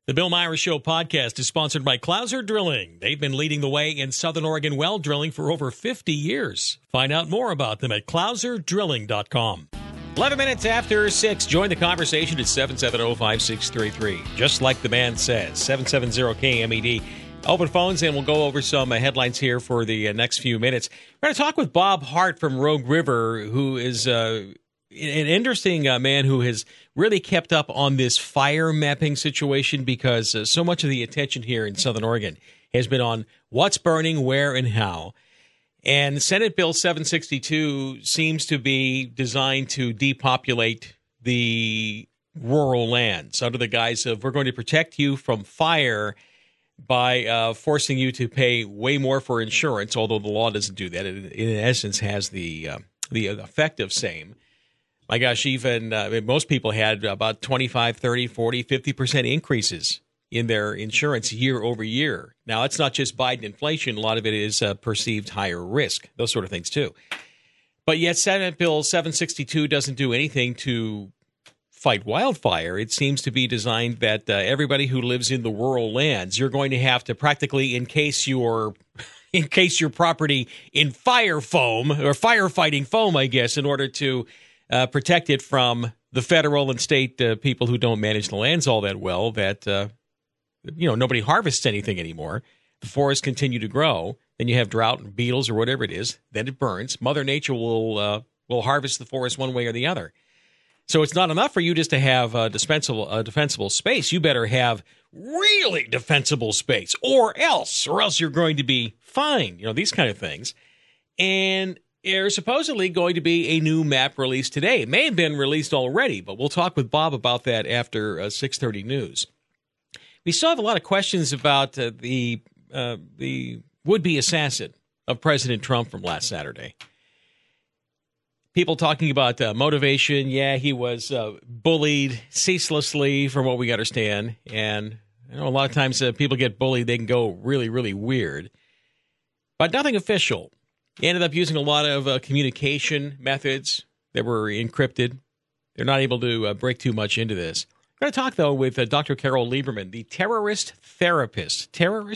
The Bill Myers Show podcast is sponsored by Clouser Drilling. They've been leading the way in Southern Oregon well drilling for over 50 years. Find out more about them at clouserdrilling.com. 11 minutes after 6. Join the conversation at 770-5633. Just like the man says, 770-KMED. Open phones, and we'll go over some headlines here for the next few minutes. We're going to talk with Bob Hart from Rogue River, who is an interesting man who has really kept up on this fire mapping situation because so much of the attention here in Southern Oregon has been on what's burning, where, and how. And Senate Bill 762 seems to be designed to depopulate the rural lands under the guise of we're going to protect you from fire by forcing you to pay way more for insurance, although the law doesn't do that. It, in essence, has the effect of same. My gosh, even most people had about 25, 30, 40, 50% increases in their insurance year over year. Now, it's not just Biden inflation. A lot of it is perceived higher risk, those sort of things, too. But yet Senate Bill 762 doesn't do anything to fight wildfire. It seems to be designed that everybody who lives in the rural lands, you're going to have to practically encase your property in fire foam or firefighting foam, I guess, in order to protect it from the federal and state people who don't manage the lands all that well, that, nobody harvests anything anymore. The forests continue to grow. Then you have drought and beetles or whatever it is. Then it burns. Mother Nature will harvest the forest one way or the other. So it's not enough for you just to have defensible space. You better have really defensible space or else you're going to be fined. These kind of things. And there's supposedly going to be a new map released today. It may have been released already, but we'll talk with Bob about that after 6:30 news. We still have a lot of questions about the would-be assassin of President Trump from last Saturday. People talking about motivation. Yeah, he was bullied ceaselessly from what we understand. And a lot of times people get bullied, they can go really, really weird. But nothing official. He ended up using a lot of communication methods that were encrypted. They're not able to break too much into this. We're going to talk, though, with Dr. Carol Lieberman, the terrorist therapist.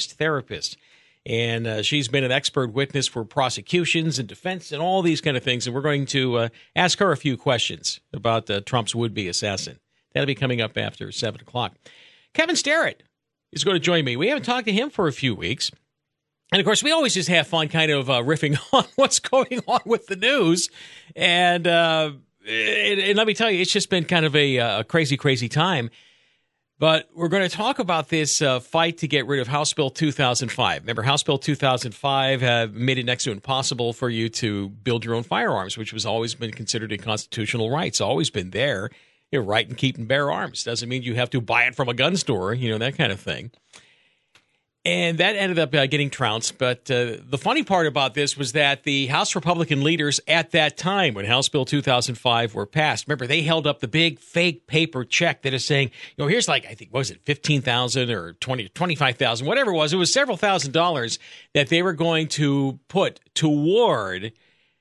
And she's been an expert witness for prosecutions and defense and all these kind of things. And we're going to ask her a few questions about Trump's would-be assassin. That'll be coming up after 7 o'clock. Kevin Starrett is going to join me. We haven't talked to him for a few weeks. And, of course, we always just have fun kind of riffing on what's going on with the news. And let me tell you, it's just been kind of a crazy, crazy time. But we're going to talk about this fight to get rid of House Bill 2005. Remember, House Bill 2005 made it next to impossible for you to build your own firearms, which has always been considered a constitutional right. It's always been there. Your right and keep and bear arms. Doesn't mean you have to buy it from a gun store, that kind of thing. And that ended up getting trounced. But the funny part about this was that the House Republican leaders at that time, when House Bill 2005 were passed, remember, they held up the big fake paper check that is saying, here's I think, what was it, $15,000 or $25,000, whatever it was. It was several $1,000s that they were going to put toward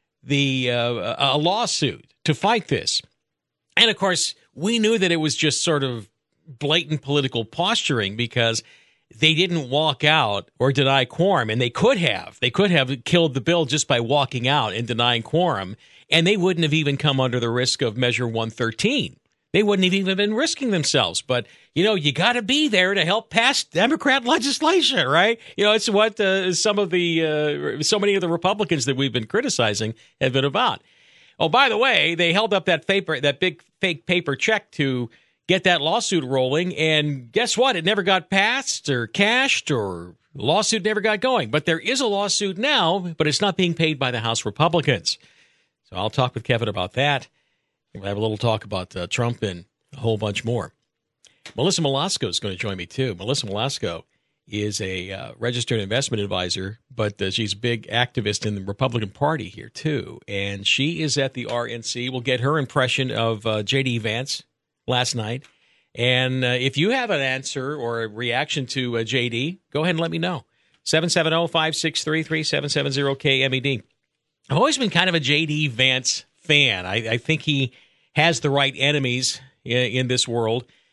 a lawsuit to fight this. And, of course, we knew that it was just sort of blatant political posturing because they didn't walk out or deny quorum, and they could have. They could have killed the bill just by walking out and denying quorum, and they wouldn't have even come under the risk of Measure 113. They wouldn't have even been risking themselves. But, you got to be there to help pass Democrat legislation, right? It's what so many of the Republicans that we've been criticizing have been about. Oh, by the way, they held up that big fake paper check to get that lawsuit rolling, and guess what? It never got passed or cashed, or the lawsuit never got going. But there is a lawsuit now, but it's not being paid by the House Republicans. So I'll talk with Kevin about that. We'll have a little talk about Trump and a whole bunch more. Melissa Molasco is going to join me, too. Melissa Molasco is a registered investment advisor, but she's a big activist in the Republican Party here, too. And she is at the RNC. We'll get her impression of J.D. Vance last night. And if you have an answer or a reaction to JD, go ahead and let me know. 770-5633, 770-KMED. I've always been kind of a JD Vance fan. I think he has the right enemies in this world.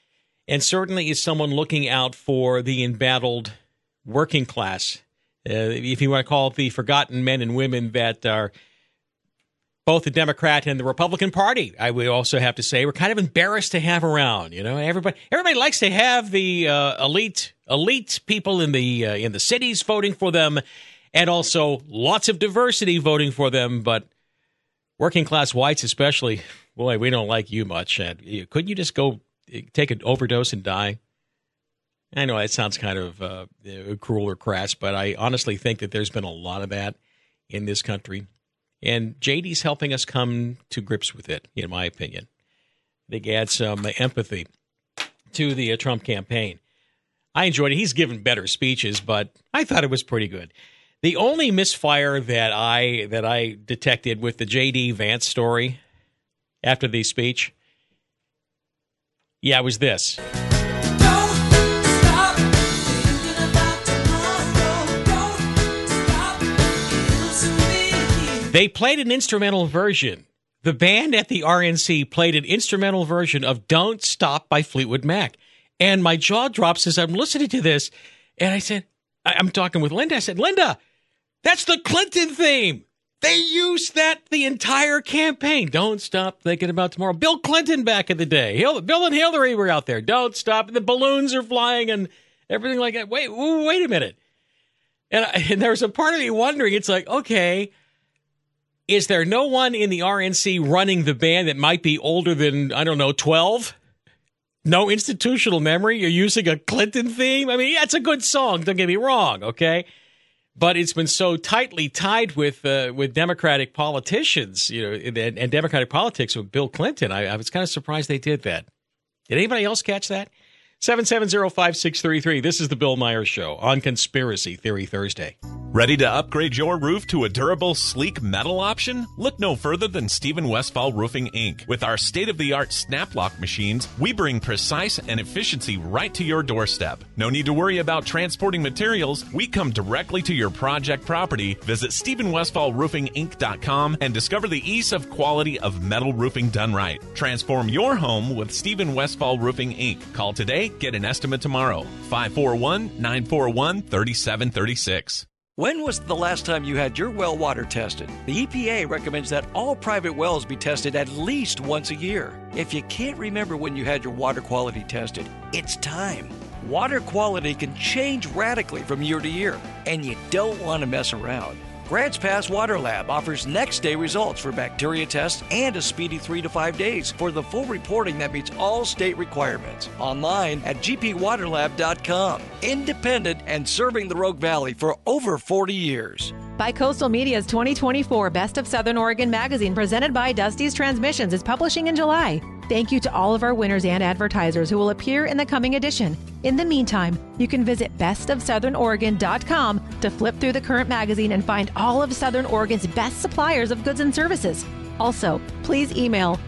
and certainly is someone looking out for the embattled working class. If you want to call it the forgotten men and women that are both the Democrat and the Republican Party, I would also have to say, we're kind of embarrassed to have around. Everybody likes to have the elite people in the cities voting for them, and also lots of diversity voting for them. But working class whites, especially, boy, we don't like you much. Couldn't you just go take an overdose and die? I know that sounds kind of cruel or crass, but I honestly think that there's been a lot of that in this country. And JD's helping us come to grips with it, in my opinion. They add some empathy to the Trump campaign. I enjoyed it. He's given better speeches, but I thought it was pretty good. The only misfire that I detected with the JD Vance story after the speech, was this. They played an instrumental version. The band at the RNC played an instrumental version of Don't Stop by Fleetwood Mac. And my jaw drops as I'm listening to this. And I said, I'm talking with Linda. I said, Linda, that's the Clinton theme. They used that the entire campaign. Don't stop thinking about tomorrow. Bill Clinton back in the day. Bill and Hillary were out there. Don't stop. The balloons are flying and everything like that. Wait a minute. And there was a part of me wondering, it's like, okay, is there no one in the RNC running the band that might be older than, 12? No institutional memory? You're using a Clinton theme? I mean, it's a good song, don't get me wrong, okay? But it's been so tightly tied with Democratic politicians, and Democratic politics with Bill Clinton. I was kind of surprised they did that. Did anybody else catch that? 770-5633. This is the Bill Myers Show on Conspiracy Theory Thursday. Ready to upgrade your roof to a durable, sleek metal option? Look no further than Stephen Westfall Roofing, Inc. With our state-of-the-art snap-lock machines, we bring precise and efficiency right to your doorstep. No need to worry about transporting materials. We come directly to your project property. Visit StephenWestfallRoofingInc.com and discover the ease of quality of metal roofing done right. Transform your home with Stephen Westfall Roofing, Inc. Call today. Get an estimate tomorrow. 541-941-3736. When was the last time you had your well water tested? The EPA recommends that all private wells be tested at least once a year. If you can't remember when you had your water quality tested, it's time. Water quality can change radically from year to year, and you don't want to mess around. Grants Pass Water Lab offers next-day results for bacteria tests and a speedy 3 to 5 days for the full reporting that meets all state requirements. Online at gpwaterlab.com. Independent and serving the Rogue Valley for over 40 years. Bicoastal Media's 2024 Best of Southern Oregon magazine, presented by Dusty's Transmissions, is publishing in July. Thank you to all of our winners and advertisers who will appear in the coming edition. In the meantime, you can visit bestofsouthernoregon.com to flip through the current magazine and find all of Southern Oregon's best suppliers of goods and services. Also, please email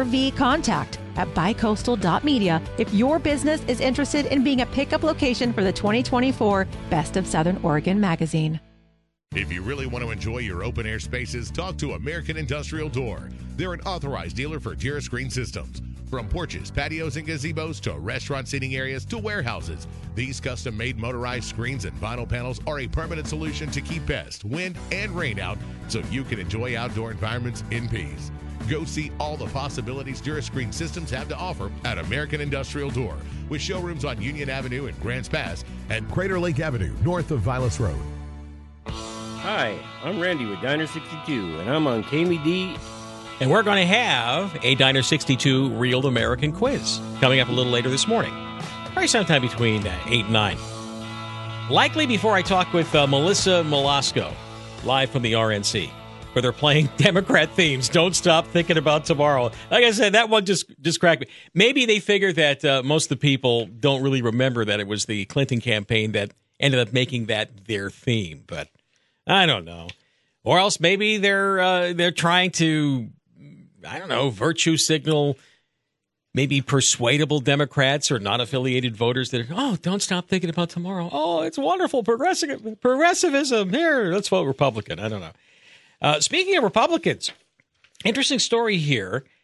rvcontact@bicoastal.media if your business is interested in being a pickup location for the 2024 Best of Southern Oregon magazine. If you really want to enjoy your open-air spaces, talk to American Industrial Door. They're an authorized dealer for TerraScreen systems. From porches, patios, and gazebos to restaurant seating areas to warehouses, these custom-made motorized screens and vinyl panels are a permanent solution to keep pest, wind, and rain out so you can enjoy outdoor environments in peace. Go see all the possibilities TerraScreen systems have to offer at American Industrial Door, with showrooms on Union Avenue in Grants Pass and Crater Lake Avenue, north of Vilas Road. Hi, I'm Randy with Diner 62, and I'm on KMED. And we're going to have a Diner 62 Real American quiz coming up a little later this morning. Probably sometime between 8 and 9. Likely before I talk with Melissa Molasco, live from the RNC, where they're playing Democrat themes. Don't stop thinking about tomorrow. Like I said, that one just cracked me. Maybe they figure that most of the people don't really remember that it was the Clinton campaign that ended up making that their theme, but I don't know. Or else maybe they're trying to, virtue signal maybe persuadable Democrats or non-affiliated voters that don't stop thinking about tomorrow. Oh, it's wonderful. Progressivism. Here, let's vote Republican. I don't know. Speaking of Republicans, interesting story here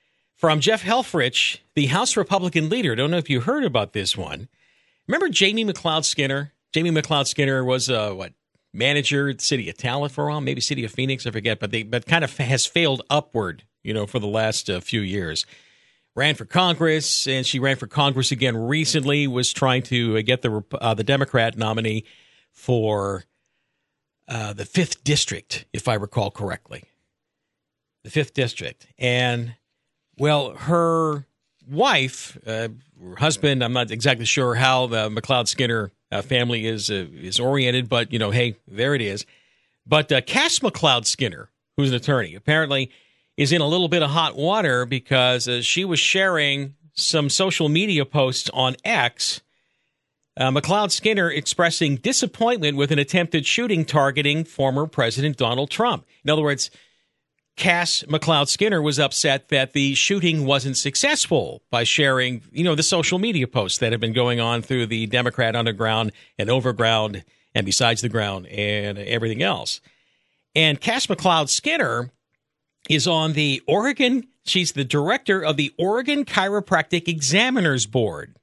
from Jeff Helfrich, the House Republican leader. Don't know if you heard about this one. Remember Jamie McLeod Skinner? Jamie McLeod Skinner was manager at the city of Talent for a while, maybe city of Phoenix, I forget, but kind of has failed upward, for the last few years. Ran for Congress, and she ran for Congress again recently. Was trying to get the Democrat nominee for the 5th district, if I recall correctly. The 5th district, and well, her wife, her husband, I'm not exactly sure how the McLeod Skinner family is oriented, but, hey, there it is. But Cass McLeod Skinner, who's an attorney, apparently is in a little bit of hot water because she was sharing some social media posts on X. McLeod Skinner expressing disappointment with an attempted shooting targeting former President Donald Trump. In other words, Cass McLeod Skinner was upset that the shooting wasn't successful by sharing, the social media posts that have been going on through the Democrat underground and overground and besides the ground and everything else. And Cass McLeod Skinner is on the Oregon. She's the director of the Oregon Chiropractic Examiners Board.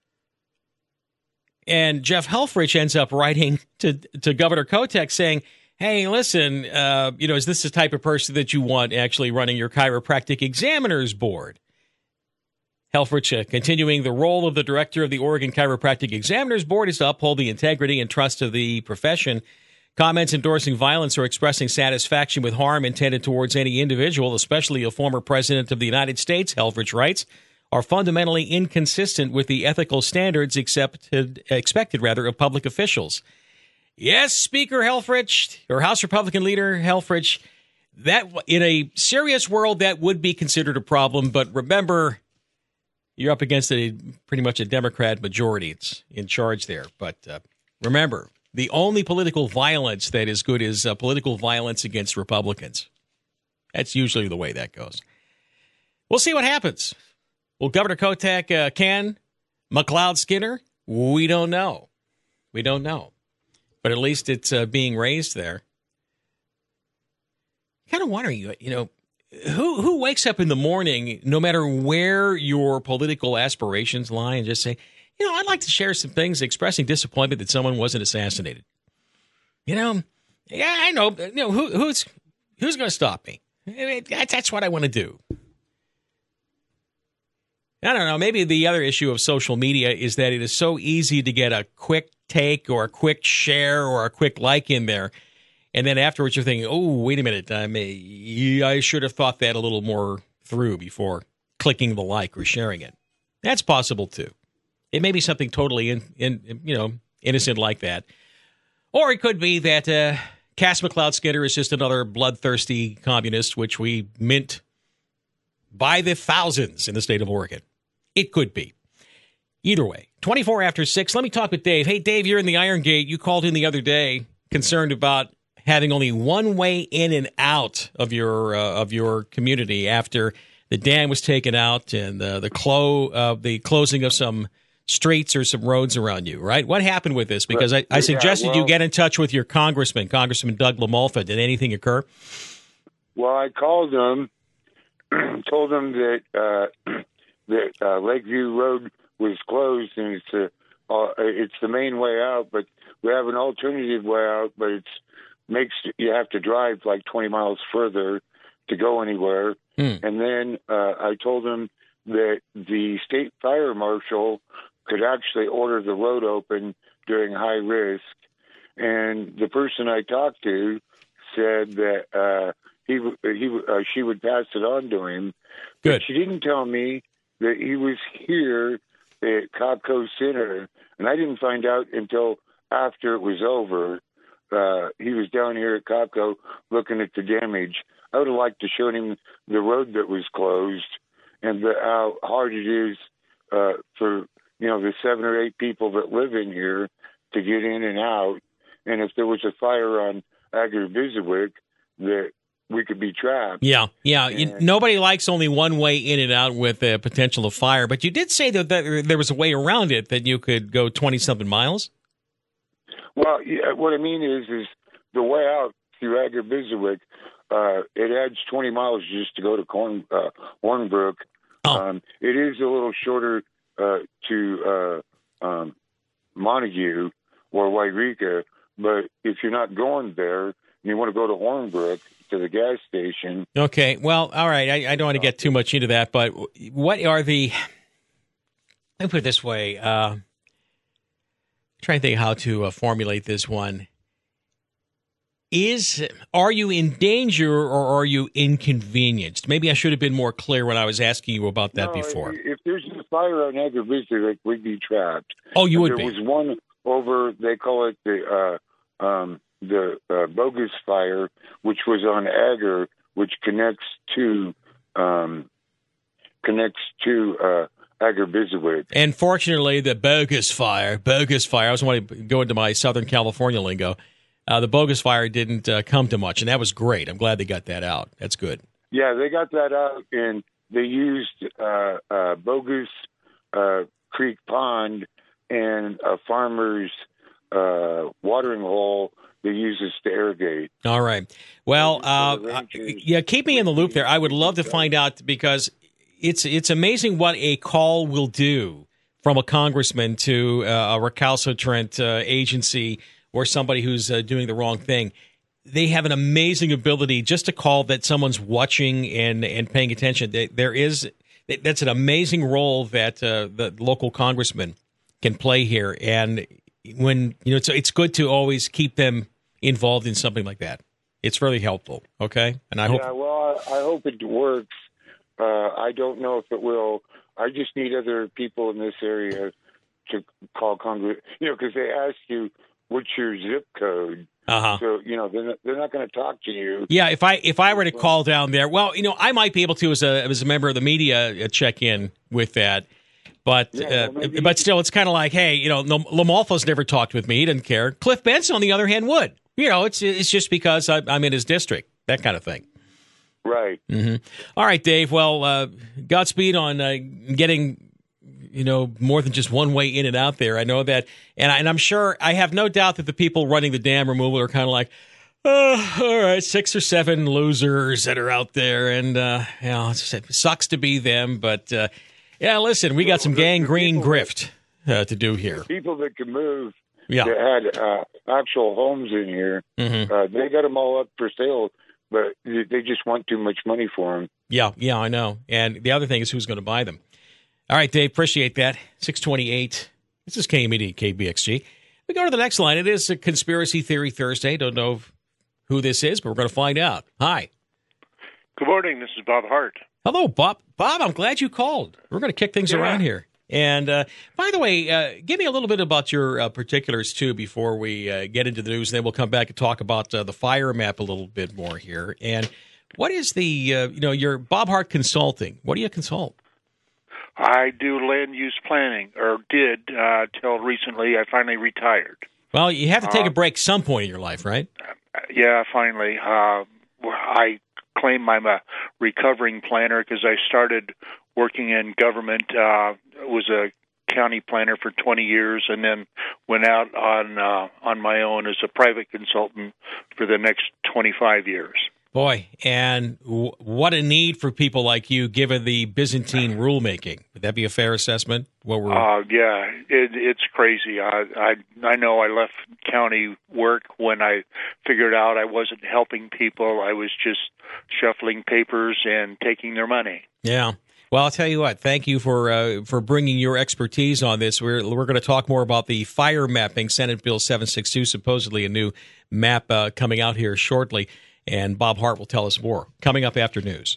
And Jeff Helfrich ends up writing to Governor Kotek saying, hey, listen, is this the type of person that you want actually running your Chiropractic Examiners Board? Helfrich, continuing, the role of the director of the Oregon Chiropractic Examiners Board is to uphold the integrity and trust of the profession. Comments endorsing violence or expressing satisfaction with harm intended towards any individual, especially a former president of the United States, Helfrich writes, are fundamentally inconsistent with the ethical standards expected of public officials. Yes, Speaker Helfrich, or House Republican Leader Helfrich, that in a serious world that would be considered a problem. But remember, you're up against pretty much a Democrat majority. It's in charge there. But remember, the only political violence that is good is political violence against Republicans. That's usually the way that goes. We'll see what happens. Will Governor Kotek can McLeod Skinner? We don't know. We don't know. But at least it's being raised there. Kind of wondering, who wakes up in the morning, no matter where your political aspirations lie, and just say, I'd like to share some things expressing disappointment that someone wasn't assassinated. Yeah, I know. Who's going to stop me? That's what I want to do. I don't know. Maybe the other issue of social media is that it is so easy to get a quick take or a quick share or a quick like in there. And then afterwards you're thinking, oh, wait a minute. I should have thought that a little more through before clicking the like or sharing it. That's possible, too. It may be something totally innocent like that. Or it could be that Cass McLeod Skinner is just another bloodthirsty communist, which we mint by the thousands in the state of Oregon. It could be. Either way, 24 after 6. Let me talk with Dave. Hey, Dave, you're in the Iron Gate. You called in the other day concerned about having only one way in and out of your community after the dam was taken out and the closing of some streets or some roads around you, right? What happened with this? Because I suggested you get in touch with your Congressman Doug LaMolfa. Did anything occur? Well, I called him, told him that Lakeview Road was closed, and it's the main way out, but we have an alternative way out, but you have to drive like 20 miles further to go anywhere. And then I told him that the state fire marshal could actually order the road open during high risk. And the person I talked to said that she would pass it on to him. Good. But she didn't tell me that he was here at Copco Center, and I didn't find out until after it was over. He was down here at Copco looking at the damage. I would have liked to show him the road that was closed and how hard it is for the 7 or 8 people that live in here to get in and out. And if there was a fire on Agger-Biswick, that we could be trapped. Yeah. Nobody likes only one way in and out with the potential of fire. But you did say that there was a way around it, that you could go 20-something miles? Well, what I mean is the way out through Agger-Biswick, it adds 20 miles just to go to Hornbrook It is a little shorter to Montague or Wairika, but if you're not going there and you want to go to Hornbrook to the gas station. Okay, well, all right. I don't want to get too much into that, but what are the? Let me put it this way. Trying to think how to formulate this one. Are you in danger or are you inconvenienced? Maybe I should have been more clear when I was asking you about that before. If there's a fire on Agar Visitor, we'd be trapped. Oh, you would be. There was one over, they call it the bogus fire, which was on Agar, which connects to Agar Biswick. And fortunately, the bogus fire, I was want to go into my Southern California lingo. The bogus fire didn't come to much, and that was great. I'm glad they got that out. That's good. Yeah, they got that out, and they used bogus creek pond and a farmer's watering hole that uses to irrigate. All right. Well, keep me in the loop there. I would love to find out, because it's amazing what a call will do from a congressman to a recalcitrant agency or somebody who's doing the wrong thing. They have an amazing ability just to call that someone's watching and paying attention. That's an amazing role that the local congressman can play here. And when it's good to always keep them involved in something like that. It's really helpful. Okay, and I hope. Yeah, well, I hope it works. I don't know if it will. I just need other people in this area to call Congress. Because they ask you, what's your zip code? So they're not going to talk to you. Yeah, if I were to call down there, well, I might be able to as a member of the media check in with that, but but still, it's kind of like, hey, Lamalfa's never talked with me; he didn't care. Cliff Benson, on the other hand, would. It's just because I'm in his district, that kind of thing. Right. Mm-hmm. All right, Dave. Well, Godspeed on getting. More than just one way in and out there. I know that. And I'm sure, I have no doubt that the people running the dam removal are kind of like, oh, all right, 6 or 7 losers that are out there. And, it sucks to be them. But, listen, we got some gangrene grift to do here. People that can move that had actual homes in here, they got them all up for sale, but they just want too much money for them. Yeah, I know. And the other thing is who's going to buy them. All right, Dave, appreciate that. 628. This is KMED, KBXG. We go to the next line. It is a Conspiracy Theory Thursday. Don't know who this is, but we're going to find out. Hi. Good morning. This is Bob Hart. Hello, Bob. Bob, I'm glad you called. We're going to kick things around here. And by the way, give me a little bit about your particulars, too, before we get into the news. And then we'll come back and talk about the fire map a little bit more here. And what is the, your Bob Hart Consulting? What do you consult? I do land use planning, or did till recently. I finally retired. Well, you have to take a break some point in your life, right? Yeah, finally. I claim I'm a recovering planner because I started working in government. Was a county planner for 20 years, and then went out on my own as a private consultant for the next 25 years. Boy, and what a need for people like you, given the Byzantine rulemaking. Would that be a fair assessment? Yeah, it's crazy. I know I left county work when I figured out I wasn't helping people. I was just shuffling papers and taking their money. Yeah. Well, I'll tell you what. Thank you for bringing your expertise on this. We're going to talk more about the fire mapping, Senate Bill 762, supposedly a new map coming out here shortly. And Bob Hart will tell us more coming up after news.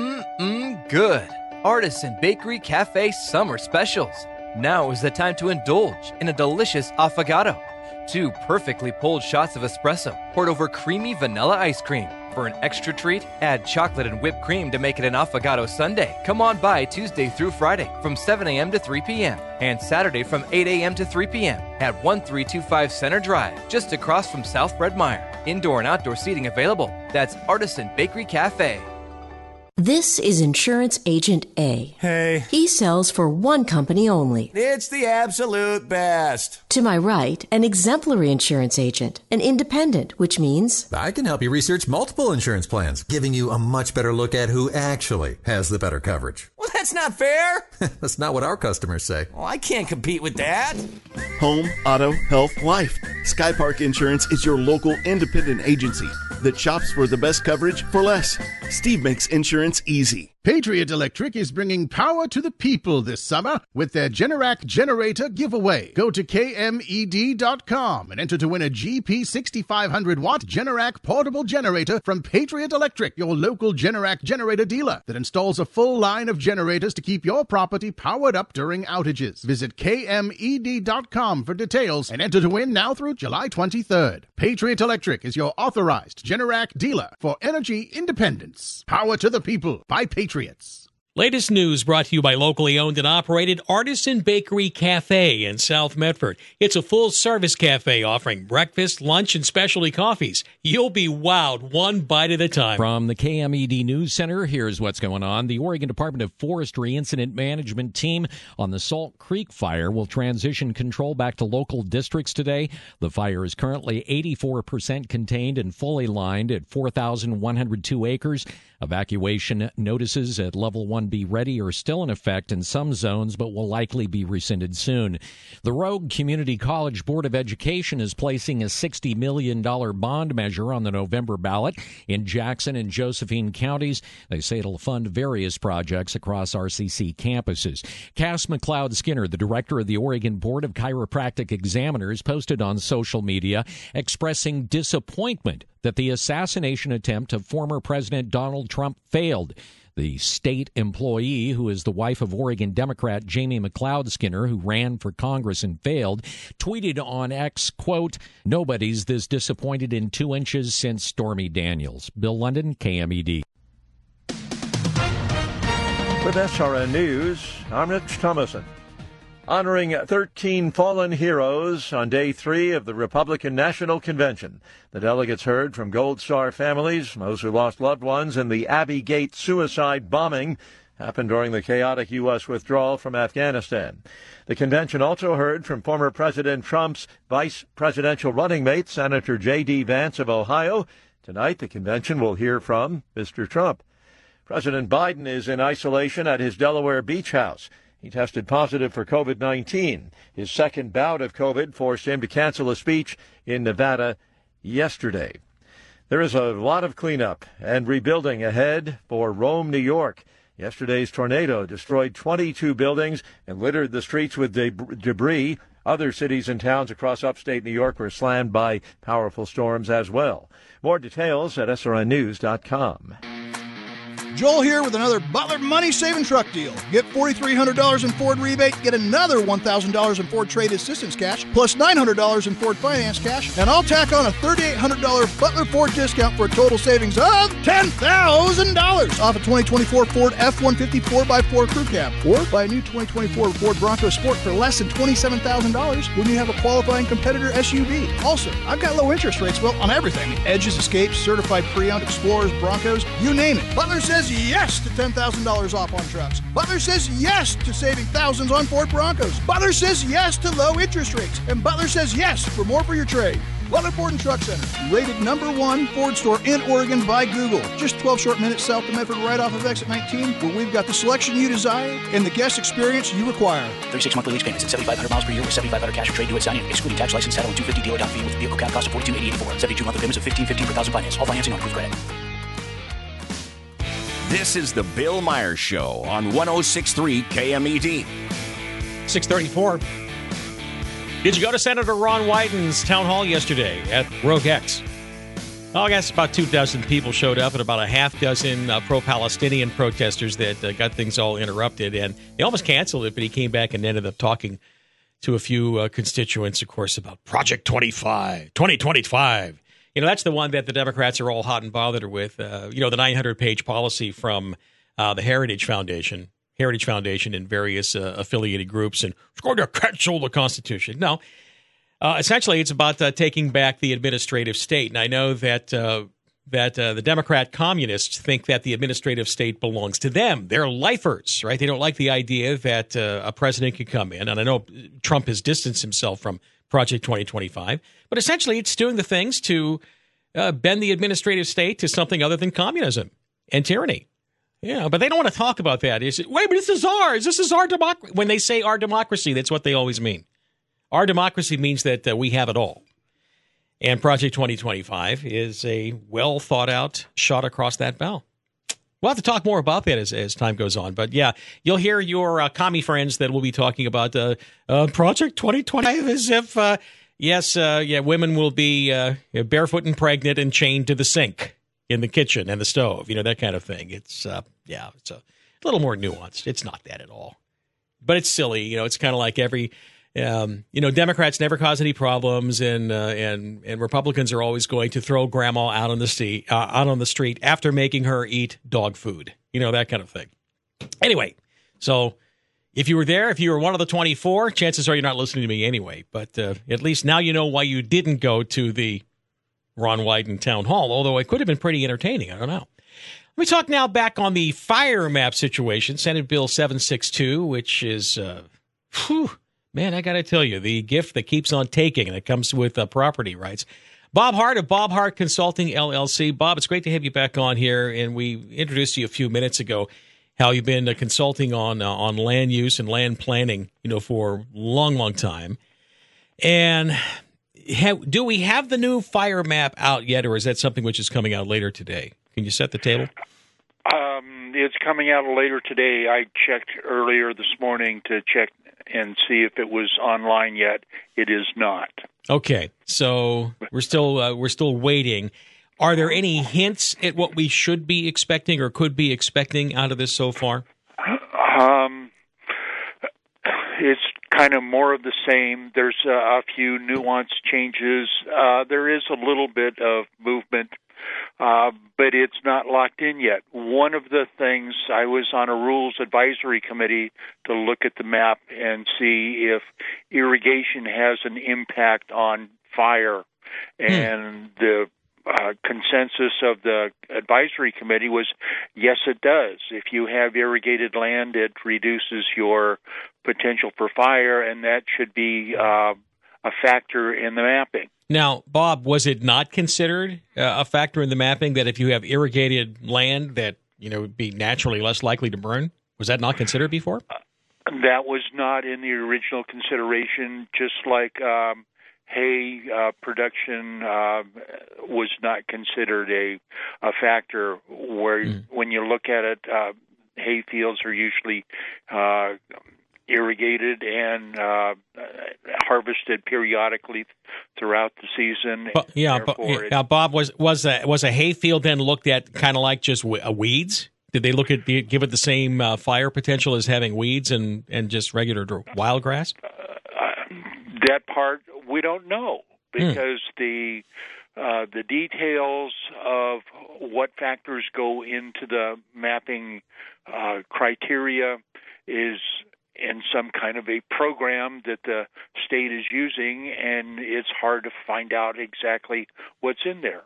Good. Artisan Bakery Cafe Summer Specials. Now is the time to indulge in a delicious affogato. 2 perfectly pulled shots of espresso poured over creamy vanilla ice cream. For an extra treat, add chocolate and whipped cream to make it an affogato sundae. Come on by Tuesday through Friday from 7 a.m. to 3 p.m. and Saturday from 8 a.m. to 3 p.m. at 1325 Center Drive, just across from South Bread Meyer. Indoor and outdoor seating available. That's Artisan Bakery Cafe. This is Insurance Agent A. Hey. He sells for one company only. It's the absolute best. To my right, an exemplary insurance agent, an independent, which means I can help you research multiple insurance plans, giving you a much better look at who actually has the better coverage. Well, that's not fair. That's not what our customers say. Well, I can't compete with that. Home, auto, health, life. Sky Park Insurance is your local independent agency that shops for the best coverage for less. Steve makes insurance easy. Patriot Electric is bringing power to the people this summer with their Generac generator giveaway. Go to KMED.com and enter to win a GP 6500 watt Generac portable generator from Patriot Electric, your local Generac generator dealer that installs a full line of generators to keep your property powered up during outages. Visit KMED.com for details and enter to win now through July 23rd. Patriot Electric is your authorized Generac dealer for energy independence. Power to the people by Patriot. Latest news brought to you by locally owned and operated Artisan Bakery Cafe in South Medford. It's a full-service cafe offering breakfast, lunch, and specialty coffees. You'll be wowed one bite at a time. From the KMED News Center, here's what's going on. The Oregon Department of Forestry Incident Management Team on the Salt Creek fire will transition control back to local districts today. The fire is currently 84% contained and fully lined at 4,102 acres. Evacuation notices at Level 1 Be Ready are still in effect in some zones, but will likely be rescinded soon. The Rogue Community College Board of Education is placing a $60 million bond measure on the November ballot in Jackson and Josephine counties. They say it'll fund various projects across RCC campuses. Cass McLeod Skinner, the director of the Oregon Board of Chiropractic Examiners, posted on social media expressing disappointment that the assassination attempt of former President Donald Trump failed. The state employee, who is the wife of Oregon Democrat Jamie McLeod Skinner, who ran for Congress and failed, tweeted on X, quote, "Nobody's this disappointed in 2 inches since Stormy Daniels." Bill London, KMED. With SRN News, I'm Rich Thomason. Honoring 13 fallen heroes on day 3 of the Republican National Convention. The delegates heard from Gold Star families, those who lost loved ones in the Abbey Gate suicide bombing happened during the chaotic U.S. withdrawal from Afghanistan. The convention also heard from former President Trump's vice presidential running mate, Senator J.D. Vance of Ohio. Tonight, the convention will hear from Mr. Trump. President Biden is in isolation at his Delaware beach house. He tested positive for COVID-19. His second bout of COVID forced him to cancel a speech in Nevada yesterday. There is a lot of cleanup and rebuilding ahead for Rome, New York. Yesterday's tornado destroyed 22 buildings and littered the streets with debris. Other cities and towns across upstate New York were slammed by powerful storms as well. More details at srnnews.com. Joel here with another Butler money-saving truck deal. Get $4,300 in Ford rebate, get another $1,000 in Ford trade assistance cash, plus $900 in Ford finance cash, and I'll tack on a $3,800 Butler Ford discount for a total savings of $10,000 off a 2024 Ford F-150 4x4 crew cab, or buy a new 2024 Ford Bronco Sport for less than $27,000 when you have a qualifying competitor SUV. Also, I've got low interest rates, well, on everything. Edges, Escapes, certified pre-owned Explorers, Broncos, you name it. Butler says yes to $10,000 off on trucks. Butler says yes to saving thousands on Ford Broncos. Butler says yes to low interest rates. And Butler says yes for more for your trade. Butler Ford and Truck Center, rated #1 Ford store in Oregon by Google. Just 12 short minutes south of Medford, right off of exit 19, where we've got the selection you desire and the guest experience you require. 36 monthly lease payments at 7,500 miles per year with 7,500 cash or trade due at signing, excluding tax, license, title, and 250 dealer down fee with vehicle cap cost of $42,884. 72 monthly payments of $1,550 per thousand finance. All financing on approved credit. This is the Bill Myers Show on 106.3 KMED. 634. Did you go to Senator Ron Wyden's town hall yesterday at Rogue X? Well, I guess about 2,000 people showed up and about a half dozen pro-Palestinian protesters that got things all interrupted. And they almost canceled it, but he came back and ended up talking to a few constituents, of course, about Project 2025. You know, that's the one that the Democrats are all hot and bothered with. The 900-page policy from the Heritage Foundation and various affiliated groups, and it's going to cancel the Constitution. No, essentially it's about taking back the administrative state. And I know that that the Democrat communists think that the administrative state belongs to them. They're lifers, right? They don't like the idea that a president could come in. And I know Trump has distanced himself from Project 2025, but essentially it's doing the things to bend the administrative state to something other than communism and tyranny. Yeah, but they don't want to talk about that. Wait, but this is ours. This is our democracy. When they say our democracy, that's what they always mean. Our democracy means that we have it all. And Project 2025 is a well-thought-out shot across that bow. We'll have to talk more about that as time goes on. But, yeah, you'll hear your commie friends that will be talking about Project 2025 as if, women will be barefoot and pregnant and chained to the sink in the kitchen and the stove, that kind of thing. It's a little more nuanced. It's not that at all. But it's silly. It's kind of like every... Democrats never cause any problems, and Republicans are always going to throw grandma out on the street after making her eat dog food. That kind of thing. Anyway, so if you were there, if you were one of the 24, chances are you're not listening to me anyway. But at least now you know why you didn't go to the Ron Wyden town hall, although it could have been pretty entertaining. I don't know. Let me talk now back on the fire map situation, Senate Bill 762, which is, man, I got to tell you, the gift that keeps on taking, and it comes with property rights. Bob Hart of Bob Hart Consulting, LLC. Bob, it's great to have you back on here, and we introduced you a few minutes ago how you've been consulting on land use and land planning, for a long, long time. And do we have the new fire map out yet, or is that something which is coming out later today? Can you set the table? It's coming out later today. I checked earlier this morning to check and see if it was online yet. It is not. Okay, so we're still waiting. Are there any hints at what we should be expecting or could be expecting out of this so far? It's kind of more of the same. There's a few nuanced changes. There is a little bit of movement, but it's not locked in yet. One of the things, I was on a rules advisory committee to look at the map and see if irrigation has an impact on fire. And the consensus of the advisory committee was, yes, it does. If you have irrigated land, it reduces your potential for fire, and that should be a factor in the mapping. Now, Bob, was it not considered a factor in the mapping that if you have irrigated land that, would be naturally less likely to burn? Was that not considered before? That was not in the original consideration, just like hay production was not considered a factor where when you look at it, hay fields are usually irrigated and harvested periodically throughout the season. Bob, was a hay field then looked at kind of like just weeds? Did they give it the same fire potential as having weeds and just regular wild grass? That part we don't know because the details of what factors go into the mapping criteria is in some kind of a program that the state is using, and it's hard to find out exactly what's in there.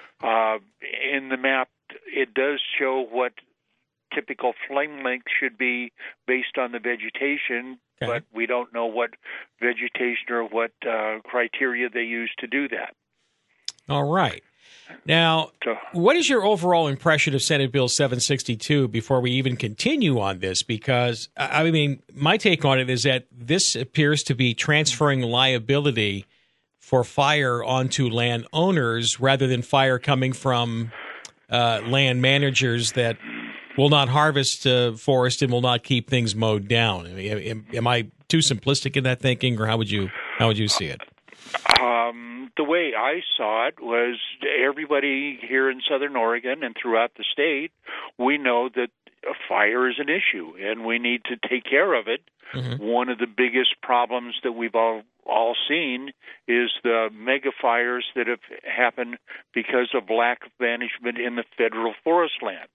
In the map, it does show what typical flame length should be based on the vegetation, but we don't know what vegetation or what criteria they use to do that. All right. Now, what is your overall impression of Senate Bill 762 before we even continue on this? Because, I mean, my take on it is that this appears to be transferring liability for fire onto landowners rather than fire coming from land managers that will not harvest forest and will not keep things mowed down. I mean, am I too simplistic in that thinking, or how would you see it? The way I saw it was everybody here in Southern Oregon and throughout the state, we know that fire is an issue and we need to take care of it. Mm-hmm. One of the biggest problems that we've all seen is the mega fires that have happened because of lack of management in the federal forest land.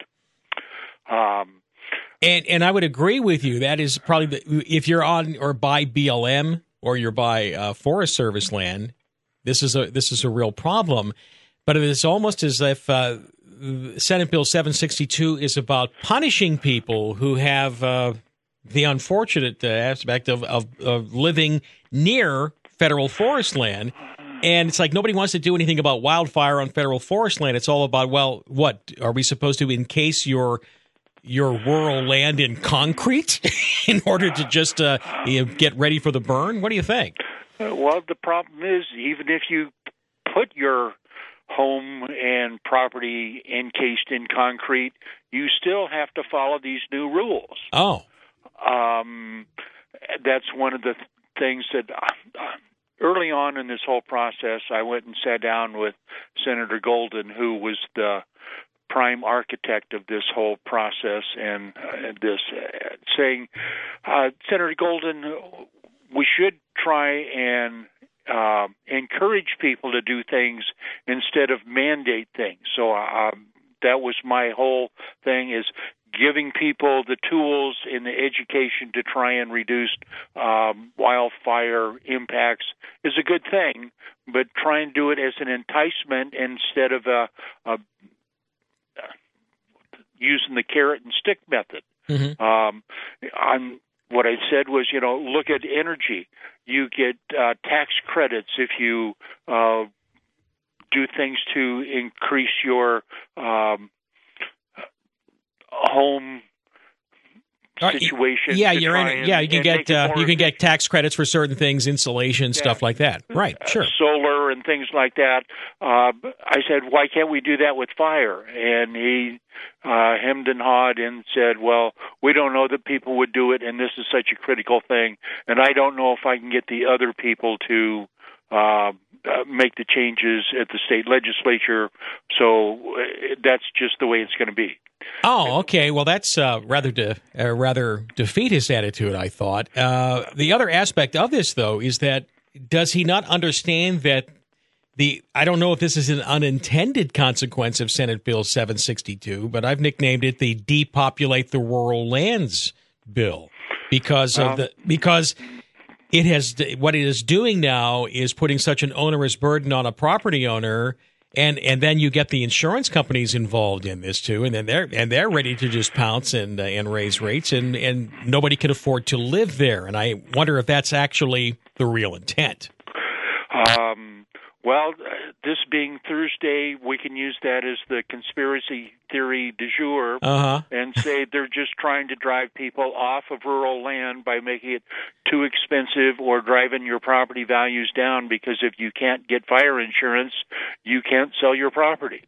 And I would agree with you. That is probably if you're on or by BLM or you're by Forest Service land, this is a real problem. But it is almost as if Senate Bill 762 is about punishing people who have the unfortunate aspect of living near federal forest land. And it's like nobody wants to do anything about wildfire on federal forest land. It's all about, well, what? Are we supposed to encase your rural land in concrete in order to just get ready for the burn? What do you think? Well, the problem is, even if you put your home and property encased in concrete, you still have to follow these new rules. Oh. That's one of the things that early on in this whole process, I went and sat down with Senator Golden, who was the prime architect of this whole process, and saying, Senator Golden, we should try and encourage people to do things instead of mandate things. So that was my whole thing, is giving people the tools in the education to try and reduce wildfire impacts is a good thing, but try and do it as an enticement instead of using the carrot and stick method. Mm-hmm. What I said was, look at energy. You get tax credits if you do things to increase your home situation. Yeah, you can get tax credits for certain things, insulation, stuff like that. Right, sure. Solar and things like that. I said, why can't we do that with fire? And he hemmed and hawed and said, well, we don't know that people would do it, and this is such a critical thing, and I don't know if I can get the other people to make the changes at the state legislature, so that's just the way it's going to be. Oh, okay. Well, that's rather defeatist attitude, I thought. The other aspect of this, though, is that does he not understand that I don't know if this is an unintended consequence of Senate Bill 762, but I've nicknamed it the Depopulate the Rural Lands Bill because it has, what it is doing now is putting such an onerous burden on a property owner, and then you get the insurance companies involved in this too, and then they're ready to just pounce and raise rates, and nobody can afford to live there. And I wonder if that's actually the real intent. Well, this being Thursday, we can use that as the conspiracy theory du jour and say they're just trying to drive people off of rural land by making it too expensive or driving your property values down, because if you can't get fire insurance, you can't sell your property.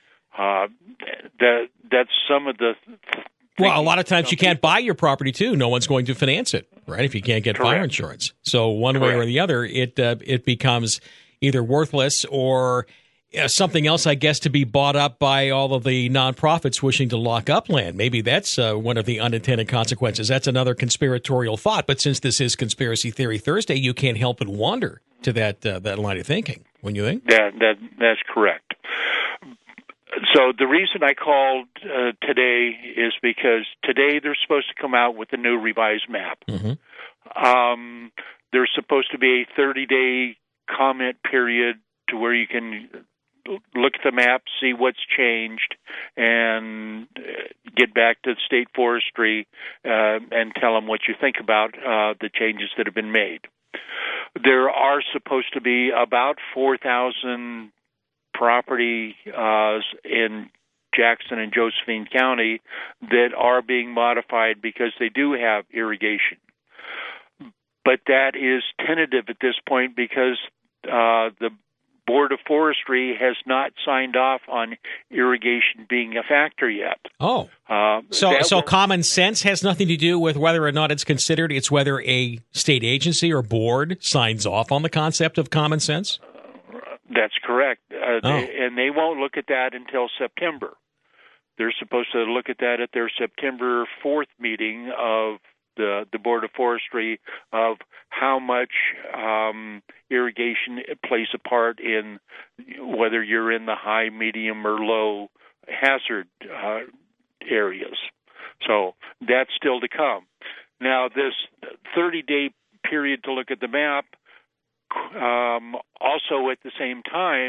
That's some of the... Well, a lot of times you can't buy your property, too. No one's going to finance it, right, if you can't get fire insurance. So one way or the other, it becomes either worthless or something else, I guess, to be bought up by all of the nonprofits wishing to lock up land. Maybe that's one of the unintended consequences. That's another conspiratorial thought. But since this is Conspiracy Theory Thursday, you can't help but wander to that line of thinking, wouldn't you think? That's correct. So the reason I called today is because today they're supposed to come out with a new revised map. Mm-hmm. There's supposed to be a 30-day comment period to where you can look at the map, see what's changed, and get back to the state forestry and tell them what you think about the changes that have been made. There are supposed to be about 4,000 property in Jackson and Josephine County that are being modified because they do have irrigation. But that is tentative at this point because the Board of Forestry has not signed off on irrigation being a factor yet. Oh. So common sense has nothing to do with whether or not it's considered. It's whether a state agency or board signs off on the concept of common sense? That's correct. And they won't look at that until September. They're supposed to look at that at their September 4th meeting of the Board of Forestry, of how much irrigation plays a part in whether you're in the high, medium, or low hazard areas. So that's still to come. Now, this 30-day period to look at the map, also at the same time,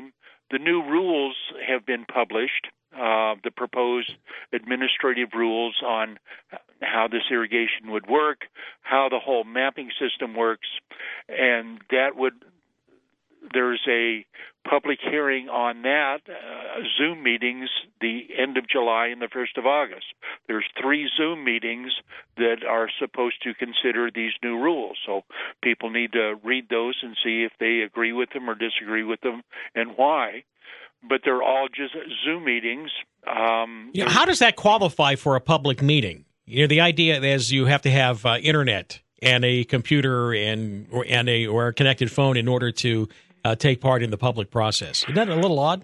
the new rules have been published, the proposed administrative rules on how this irrigation would work, how the whole mapping system works, and there's a public hearing on that, Zoom meetings, the end of July and the 1st of August. There's 3 Zoom meetings that are supposed to consider these new rules. So people need to read those and see if they agree with them or disagree with them and why. But they're all just Zoom meetings. How does that qualify for a public meeting? The idea is you have to have internet and a computer or a connected phone in order to take part in the public process. Isn't that a little odd?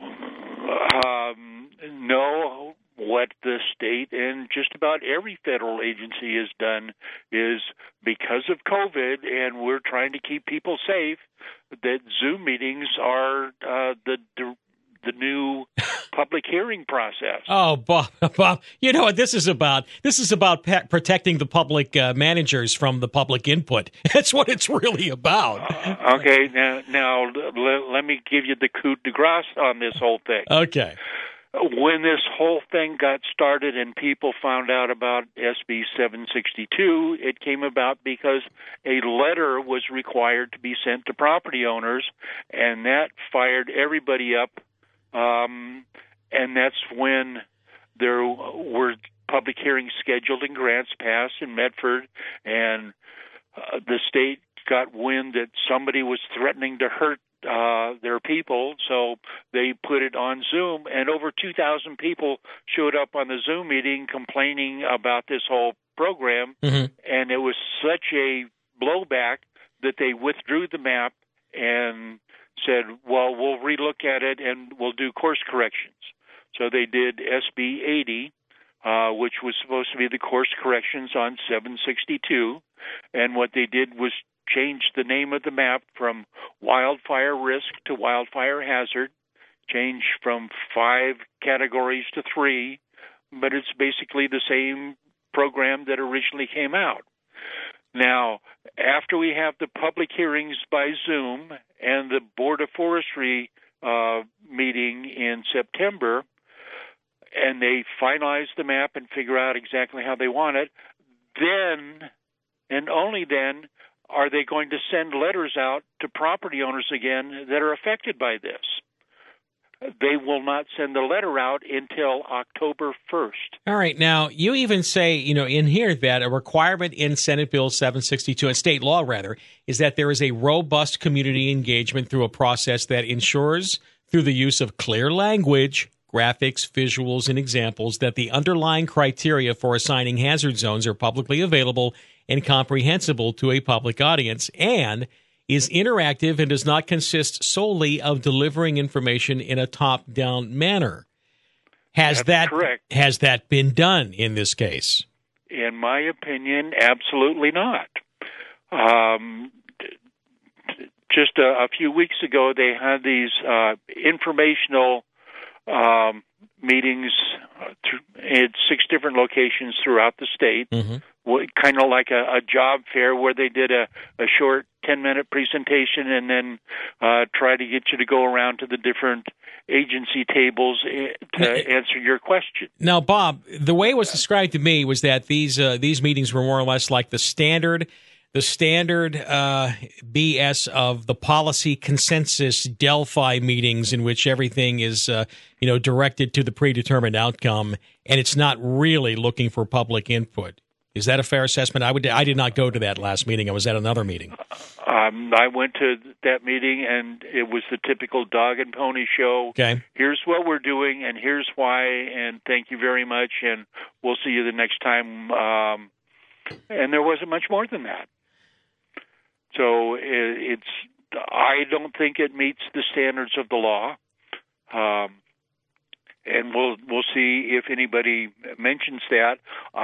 No. What the state and just about every federal agency has done is, because of COVID and we're trying to keep people safe, that Zoom meetings are the new public hearing process. Oh, Bob, you know what this is about? This is about protecting the public managers from the public input. That's what it's really about. Okay, now let me give you the coup de grace on this whole thing. Okay. When this whole thing got started and people found out about SB 762, it came about because a letter was required to be sent to property owners, and that fired everybody up. And that's when there were public hearings scheduled and grants passed in Medford, and the state got wind that somebody was threatening to hurt their people, so they put it on Zoom, and over 2,000 people showed up on the Zoom meeting complaining about this whole program, and it was such a blowback that they withdrew the map and said, well, we'll relook at it and we'll do course corrections. So they did SB 80, which was supposed to be the course corrections on 762, and what they did was change the name of the map from wildfire risk to wildfire hazard, change from 5 categories to 3, but it's basically the same program that originally came out. Now, after we have the public hearings by Zoom and the Board of Forestry meeting in September, and they finalize the map and figure out exactly how they want it, then, and only then, are they going to send letters out to property owners again that are affected by this. They will not send the letter out until October 1st. All right. Now, you even say, in here that a requirement in Senate Bill 762, and state law rather, is that there is a robust community engagement through a process that ensures, through the use of clear language, graphics, visuals, and examples, that the underlying criteria for assigning hazard zones are publicly available and comprehensible to a public audience, and is interactive and does not consist solely of delivering information in a top-down manner. That's correct. Has that been done in this case? In my opinion, absolutely not. Just a few weeks ago, they had these informational meetings at 6 different locations throughout the state, kind of like a job fair where they did a short 10-minute presentation and then try to get you to go around to the different agency tables to answer your question. Now, Bob, the way it was described to me was that these meetings were more or less like the standard BS of the policy consensus Delphi meetings, in which everything is directed to the predetermined outcome, and it's not really looking for public input. Is that a fair assessment? I did not go to that last meeting. I was at another meeting. I went to that meeting, and it was the typical dog and pony show. Okay. Here's what we're doing, and here's why, and thank you very much, and we'll see you the next time. And there wasn't much more than that. So I don't think it meets the standards of the law. And we'll see if anybody mentions that.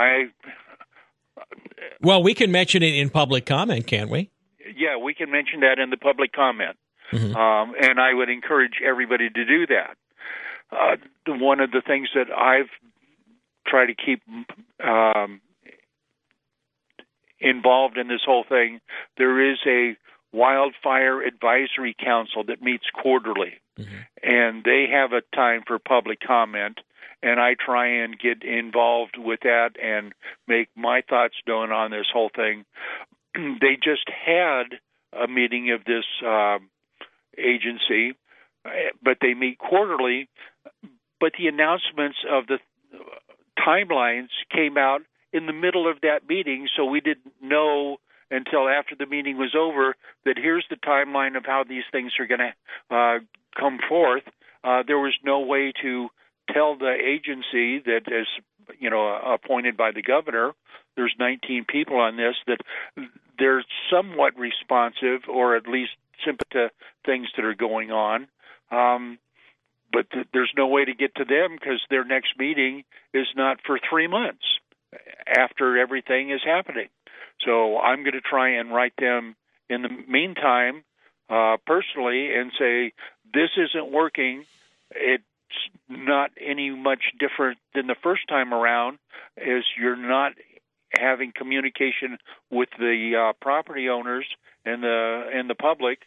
Well, we can mention it in public comment, can't we? Yeah, we can mention that in the public comment. And I would encourage everybody to do that. One of the things that I've tried to keep involved in this whole thing, there is a Wildfire Advisory Council that meets quarterly, and they have a time for public comment, and I try and get involved with that and make my thoughts known on this whole thing. They just had a meeting of this agency, but they meet quarterly, but the announcements of the timelines came out in the middle of that meeting, so we didn't know until after the meeting was over that here's the timeline of how these things are going to come forth. There was no way to tell the agency that is, appointed by the governor, there's 19 people on this, that they're somewhat responsive or at least sympathetic to things that are going on. But there's no way to get to them because their next meeting is not for 3 months after everything is happening. So I'm going to try and write them in the meantime personally and say, this isn't working. It's not any much different than the first time around, is you're not having communication with the property owners and the public.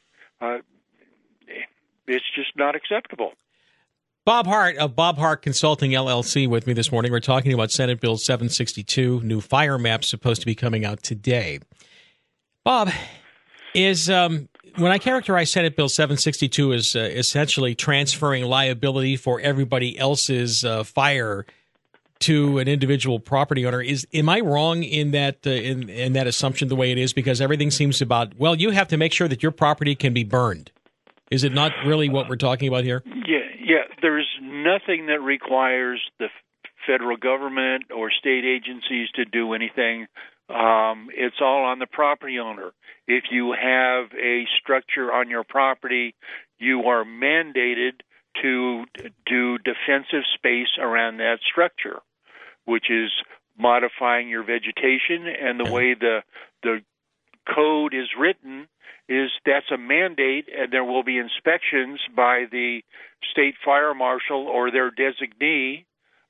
It's just not acceptable. Bob Hart of Bob Hart Consulting, LLC, with me this morning. We're talking about Senate Bill 762, new fire maps supposed to be coming out today. Bob, when I characterize Senate Bill 762 as essentially transferring liability for everybody else's fire to an individual property owner, am I wrong in that in that assumption the way it is? Because everything seems about, well, you have to make sure that your property can be burned. Is it not really what we're talking about here? Yeah. There's nothing that requires the federal government or state agencies to do anything. It's all on the property owner. If you have a structure on your property, you are mandated to do defensive space around that structure, which is modifying your vegetation. And the way the code is written is that's a mandate, and there will be inspections by the state fire marshal or their designee.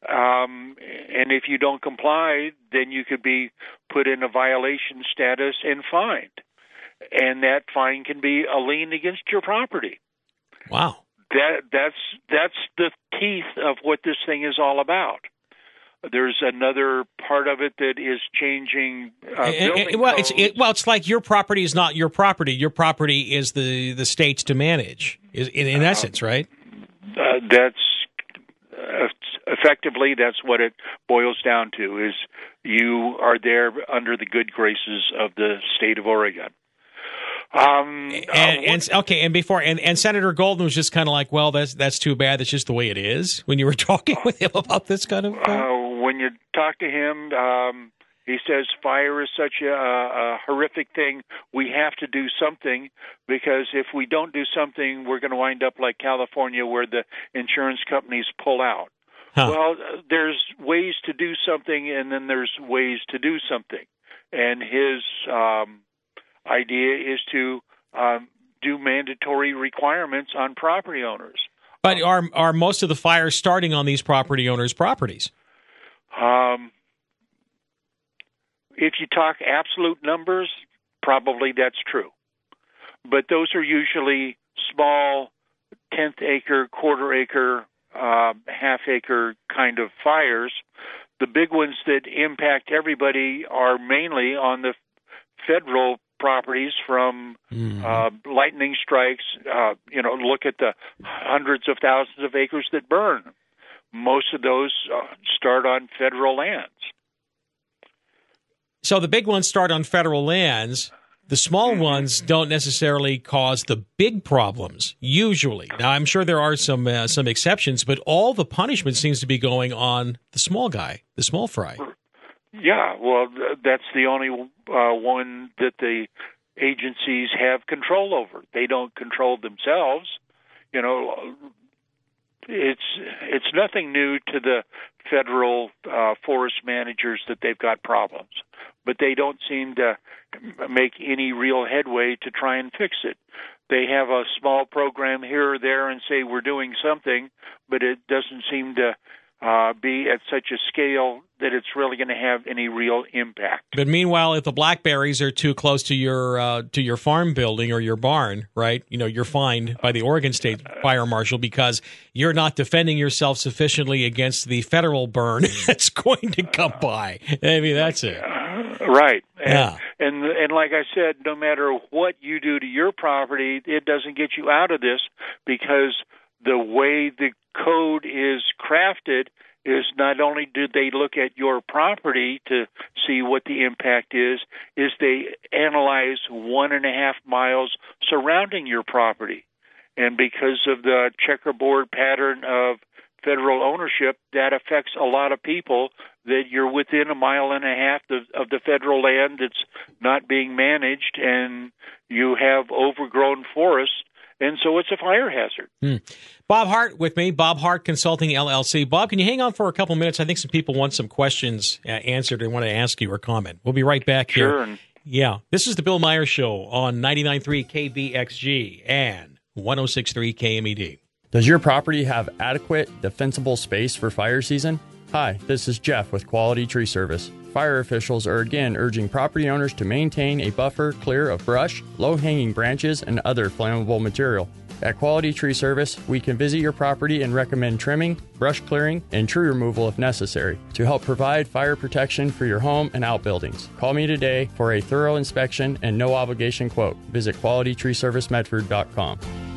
And if you don't comply, then you could be put in a violation status and fined. And that fine can be a lien against your property. Wow. That's the teeth of what this thing is all about. There's another part of it that is changing. It's like your property is not your property. Your property is the state's to manage, in essence, right? That's effectively that's what it boils down to. Is you are there under the good graces of the state of Oregon. And Senator Golden was just kind of like, well, that's too bad. That's just the way it is. When you were talking with him about this kind of when you talk to him, he says fire is such a horrific thing. We have to do something, because if we don't do something, we're going to wind up like California, where the insurance companies pull out. Well, there's ways to do something, and then there's ways to do something. And his idea is to do mandatory requirements on property owners. But are most of the fires starting on these property owners' properties? If you talk absolute numbers, probably that's true. But those are usually small, 10th acre, quarter acre, half acre kind of fires. The big ones that impact everybody are mainly on the federal properties from lightning strikes. Look at the hundreds of thousands of acres that burn. Most of those start on federal lands. So the big ones start on federal lands. The small ones don't necessarily cause the big problems, usually. Now, I'm sure there are some exceptions, but all the punishment seems to be going on the small guy, the small fry. Yeah, well, that's the only one that the agencies have control over. They don't control themselves. It's nothing new to the federal forest managers that they've got problems, but they don't seem to make any real headway to try and fix it. They have a small program here or there and say we're doing something, but it doesn't seem to be at such a scale that it's really going to have any real impact. But meanwhile, if the blackberries are too close to your farm building or your barn, right? You're fined by the Oregon State Fire Marshal because you're not defending yourself sufficiently against the federal burn that's going to come by. I mean, that's it. Right. Yeah. And like I said, no matter what you do to your property, it doesn't get you out of this, because the way the code is crafted is not only do they look at your property to see what the impact is they analyze 1.5 miles surrounding your property. And because of the checkerboard pattern of federal ownership, that affects a lot of people, that you're within 1.5 miles of the federal land that's not being managed, and you have overgrown forests, and so it's a fire hazard. Bob Hart with me, Bob Hart Consulting, LLC. Bob, can you hang on for a couple minutes? I think some people want some questions answered and want to ask you or comment. We'll be right back here. Sure. Yeah, this is the Bill Myers Show on 99.3 KBXG and 106.3 KMED. Does your property have adequate defensible space for fire season? Hi, this is Jeff with Quality Tree Service. Fire officials are again urging property owners to maintain a buffer clear of brush, low-hanging branches, and other flammable material. At Quality Tree Service, we can visit your property and recommend trimming, brush clearing, and tree removal if necessary to help provide fire protection for your home and outbuildings. Call me today for a thorough inspection and no-obligation quote. Visit QualityTreeServiceMedford.com.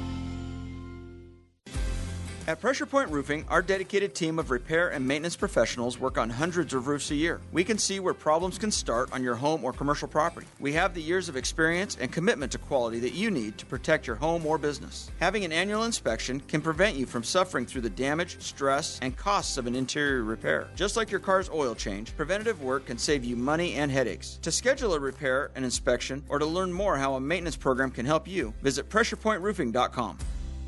At Pressure Point Roofing, our dedicated team of repair and maintenance professionals work on hundreds of roofs a year. We can see where problems can start on your home or commercial property. We have the years of experience and commitment to quality that you need to protect your home or business. Having an annual inspection can prevent you from suffering through the damage, stress, and costs of an interior repair. Just like your car's oil change, preventative work can save you money and headaches. To schedule a repair and inspection, or to learn more how a maintenance program can help you, visit PressurePointRoofing.com.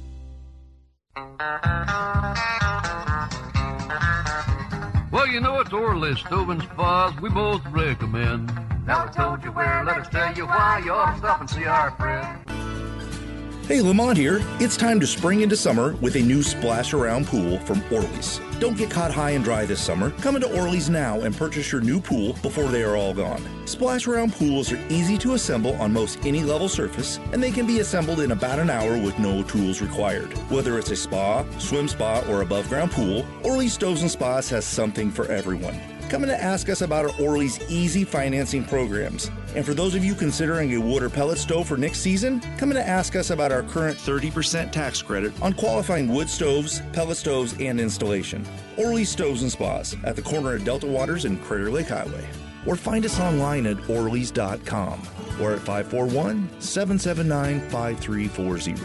Well, you know it's Orley Stove and Spas we both recommend. Now we told you where, let us tell you why. You ought to stop and see our friend. Hey, Lamont here. It's time to spring into summer with a new splash around pool from Orly's. Don't get caught high and dry this summer. Come into Orly's now and purchase your new pool before they are all gone. Splash around pools are easy to assemble on most any level surface, and they can be assembled in about an hour with no tools required. Whether it's a spa, swim spa, or above ground pool, Orly's Stoves and Spas has something for everyone. Come in to ask us about our Orly's easy financing programs. And for those of you considering a wood or pellet stove for next season, come in to ask us about our current 30% tax credit on qualifying wood stoves, pellet stoves, and installation. Orly's Stoves and Spas at the corner of Delta Waters and Crater Lake Highway. Or find us online at orleys.com or at 541-779-5340.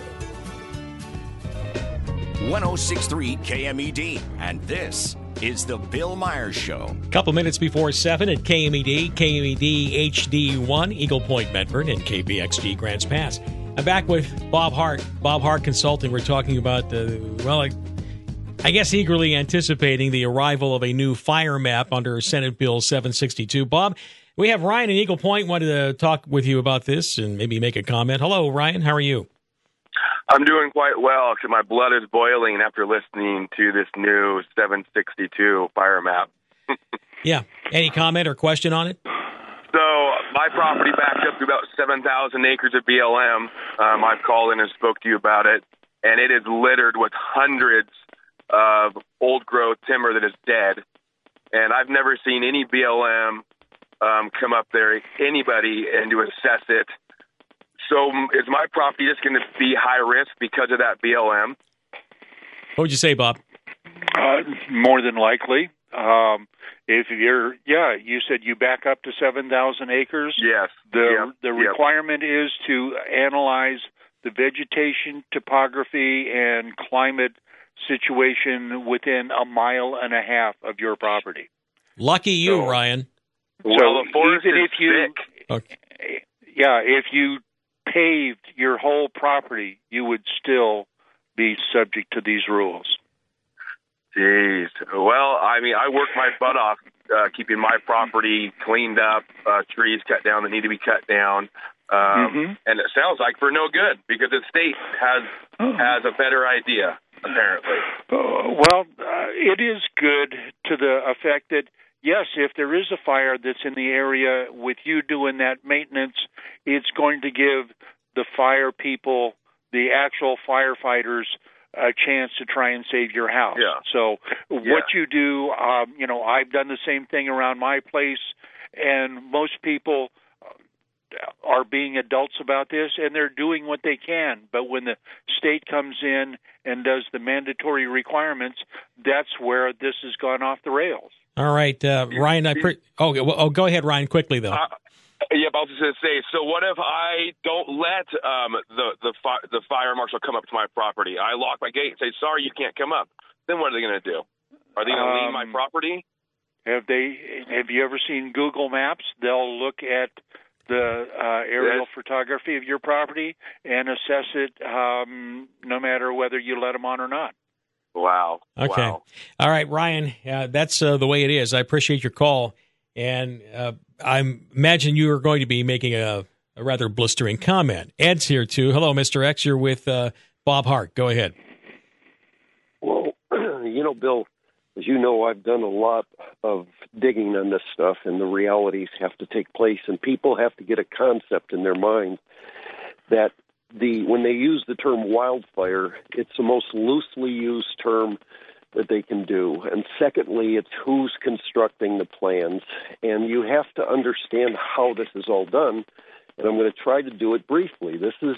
106.3 KMED, and this is the Bill Myers Show. Couple minutes before 7 at KMED, KMED HD1, Eagle Point, Medford, and KBXG Grants Pass. I'm back with Bob Hart, Bob Hart Consulting. We're talking about, I guess eagerly anticipating the arrival of a new fire map under Senate Bill 762. Bob, we have Ryan in Eagle Point, wanted to talk with you about this and maybe make a comment. Hello, Ryan. How are you? I'm doing quite well because my blood is boiling after listening to this new 762 fire map. Yeah. Any comment or question on it? So my property backed up to about 7,000 acres of BLM. I've called in and spoke to you about it, and it is littered with hundreds of old-growth timber that is dead. And I've never seen any BLM come up there, anybody, and to assess it. So is my property just going to be high risk because of that BLM? What would you say, Bob? More than likely. If you said you back up to 7,000 acres. Yes. The requirement is to analyze the vegetation, topography, and climate situation within 1.5 miles of your property. Lucky you, Ryan. Well, the forest is thick. Okay. If you paved your whole property, you would still be subject to these rules. Jeez. Well, I mean, I work my butt off keeping my property cleaned up, trees cut down that need to be cut down. And it sounds like for no good because the state has a better idea, apparently. It is good to the effect that, yes, if there is a fire that's in the area with you doing that maintenance, it's going to give the fire people, the actual firefighters, a chance to try and save your house. Yeah. So what you do, I've done the same thing around my place, and most people are being adults about this, and they're doing what they can. But when the state comes in and does the mandatory requirements, that's where this has gone off the rails. All right, Ryan. Go ahead, Ryan. Quickly though. Yep, I was just going to say. So, what if I don't let the fire marshal come up to my property? I lock my gate and say, "Sorry, you can't come up." Then what are they going to do? Are they going to leave my property? Have you ever seen Google Maps? They'll look at the aerial photography of your property and assess it, no matter whether you let them on or not. Wow. Okay. Wow. All right, Ryan. That's the way it is. I appreciate your call, and I imagine you are going to be making a rather blistering comment. Ed's here too. Hello, Mr. X. You're with Bob Hart. Go ahead. Well, Bill, as you know, I've done a lot of digging on this stuff, and the realities have to take place, and people have to get a concept in their mind that when they use the term wildfire, it's the most loosely used term that they can do. And secondly, it's who's constructing the plans, and you have to understand how this is all done, and I'm going to try to do it briefly. This is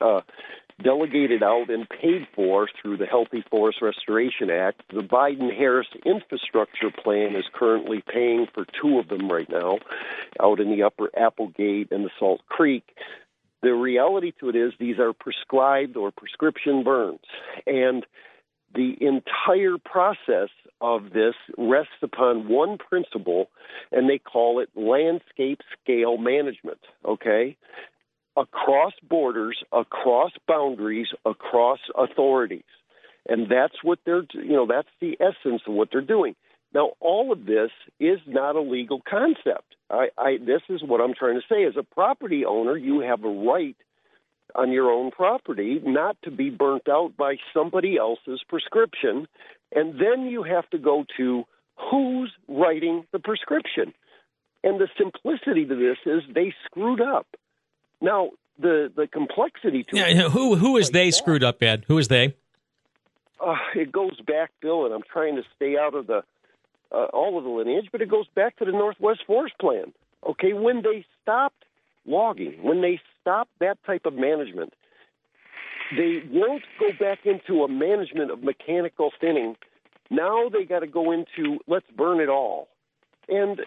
delegated out and paid for through the Healthy Forest Restoration Act. The Biden-Harris infrastructure plan is currently paying for two of them right now, out in the Upper Applegate and the Salt Creek. The reality to it is these are prescribed or prescription burns, and the entire process of this rests upon one principle, and they call it landscape scale management, okay? Across borders, across boundaries, across authorities. And that's what that's the essence of what they're doing. Now, all of this is not a legal concept. This is what I'm trying to say. As a property owner, you have a right on your own property not to be burnt out by somebody else's prescription. And then you have to go to who's writing the prescription. And the simplicity to this is they screwed up. Now, the complexity to it... Who is they screwed up, Ed? Who is they? It goes back, Bill, and I'm trying to stay out of all of the lineage, but it goes back to the Northwest Forest Plan. Okay, when they stopped logging, when they stopped that type of management, they won't go back into a management of mechanical thinning. Now they got to go into let's burn it all. And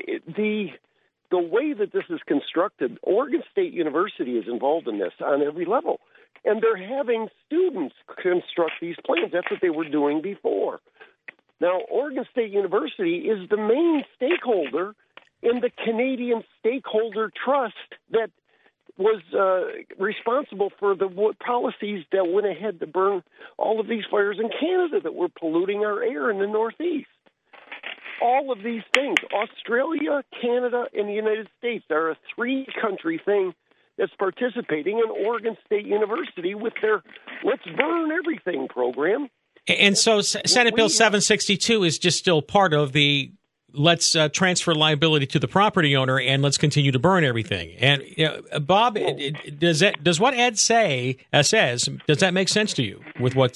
the way that this is constructed, Oregon State University is involved in this on every level. And they're having students construct these plans. That's what they were doing before. Now, Oregon State University is the main stakeholder in the Canadian Stakeholder Trust that was responsible for the policies that went ahead to burn all of these fires in Canada that were polluting our air in the Northeast. All of these things, Australia, Canada, and the United States, are a three-country thing that's participating in Oregon State University with their Let's Burn Everything program. And so Senate Bill 762 is just still part of the let's transfer liability to the property owner and let's continue to burn everything. And Bob, does what Ed says, does that make sense to you with what...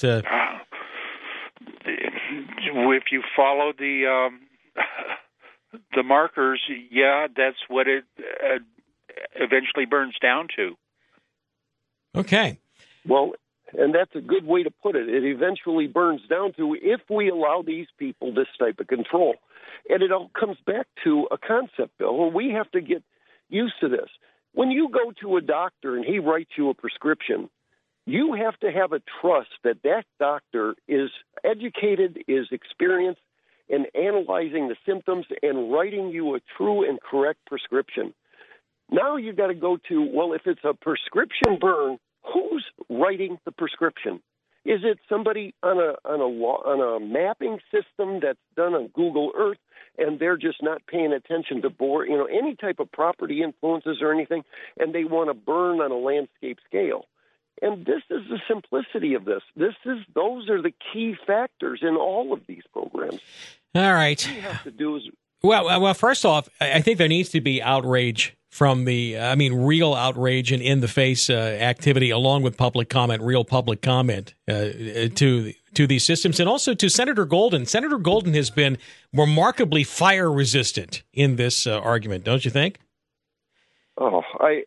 If you follow the markers, yeah, that's what it eventually burns down to. Okay. Well, and that's a good way to put it. It eventually burns down to if we allow these people this type of control. And it all comes back to a concept, Bill, and we have to get used to this. When you go to a doctor and he writes you a prescription, you have to have a trust that that doctor is educated, is experienced in analyzing the symptoms and writing you a true and correct prescription. Now you got to go to, well, if it's a prescription burn, who's writing the prescription? Is it somebody on a mapping system that's done on Google Earth, and they're just not paying attention to any type of property influences or anything, and they want to burn on a landscape scale? And this is the simplicity of this. Those are the key factors in all of these programs. All right. What you have to do is... Well, first off, I think there needs to be outrage from real outrage and in-the-face activity, along with public comment, real public comment to these systems, and also to Senator Golden. Senator Golden has been remarkably fire-resistant in this argument, don't you think? Oh,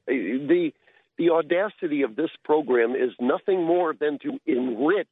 the audacity of this program is nothing more than to enrich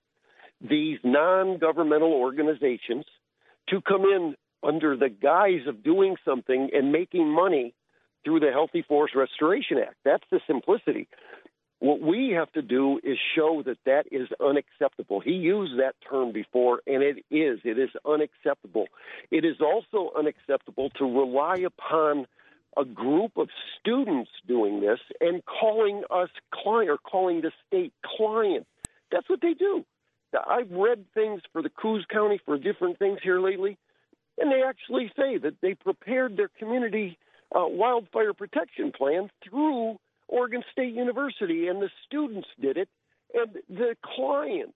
these non-governmental organizations to come in under the guise of doing something and making money through the Healthy Forest Restoration Act. That's the simplicity. What we have to do is show that is unacceptable. He used that term before, and it is unacceptable. It is also unacceptable to rely upon a group of students doing this and calling us client or calling the state client. That's what they do. I've read things for the Coos County for different things here lately, and they actually say that they prepared their community wildfire protection plan through Oregon State University, and the students did it, and the clients.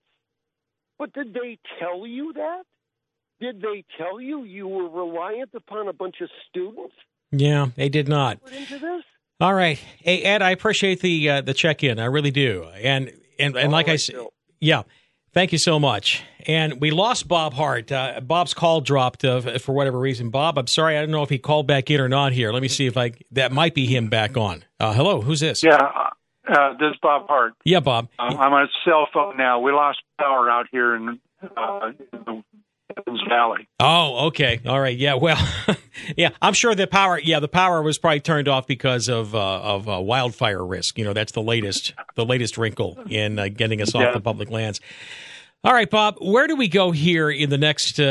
But did they tell you that? Did they tell you were reliant upon a bunch of students? Yeah, they did not. Into this? All right. Hey, Ed, I appreciate the check-in. I really do. And like I said, yeah, thank you so much. And we lost Bob Hart. Bob's call dropped for whatever reason. Bob, I'm sorry. I don't know if he called back in or not here. Let me see if that might be him back on. Hello, who's this? Yeah, this is Bob Hart. Yeah, Bob. I'm on a cell phone now. We lost power out here in the Evans Valley. Oh, okay. All right. Yeah, well, yeah, I'm sure the power was probably turned off because of wildfire risk. That's the latest wrinkle in getting us off the public lands. All right, Bob, where do we go here in the next,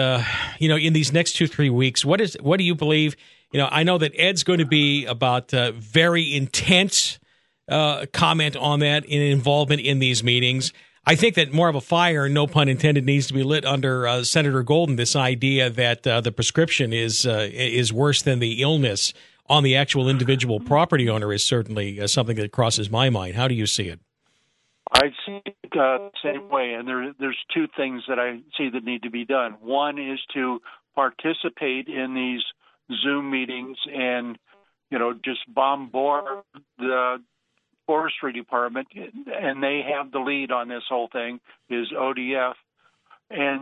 in these next 2-3 weeks? What do you believe? I know that Ed's going to be about very intense comment on that in involvement in these meetings. I think that more of a fire, no pun intended, needs to be lit under Senator Golden. This idea that the prescription is worse than the illness on the actual individual property owner is certainly something that crosses my mind. How do you see it? I see it the same way, and there's two things that I see that need to be done. One is to participate in these Zoom meetings and, just bombard the Forestry Department, and they have the lead on this whole thing, is ODF. And,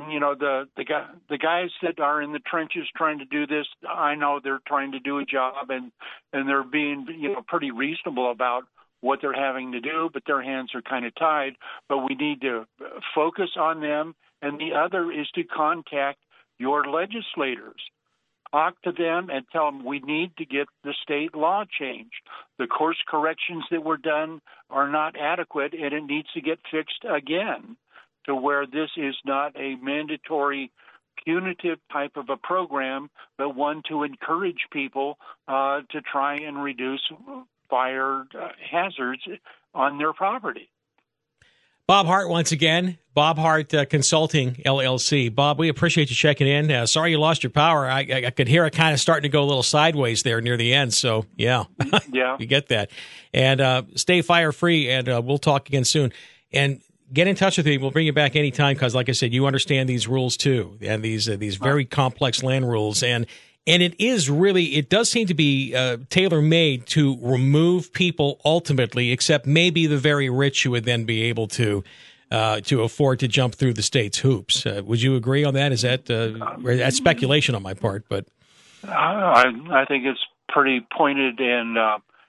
the guys that are in the trenches trying to do this, I know they're trying to do a job, and they're being, pretty reasonable about what they're having to do, but their hands are kind of tied. But we need to focus on them. And the other is to contact your legislators. Talk to them and tell them we need to get the state law changed. The course corrections that were done are not adequate, and it needs to get fixed again to where this is not a mandatory punitive type of a program, but one to encourage people to try and reduce fire hazards on their property. Bob Hart once again, Bob Hart Consulting, LLC. Bob, we appreciate you checking in. Sorry you lost your power. I could hear it kind of starting to go a little sideways there near the end. So, yeah, you get that. And stay fire-free, and we'll talk again soon. And get in touch with me. We'll bring you back anytime because, like I said, you understand these rules too, and these very complex land rules. And it does seem to be tailor-made to remove people ultimately, except maybe the very rich who would then be able to afford to jump through the state's hoops. Would you agree on that? Is that's speculation on my part? But I think it's pretty pointed and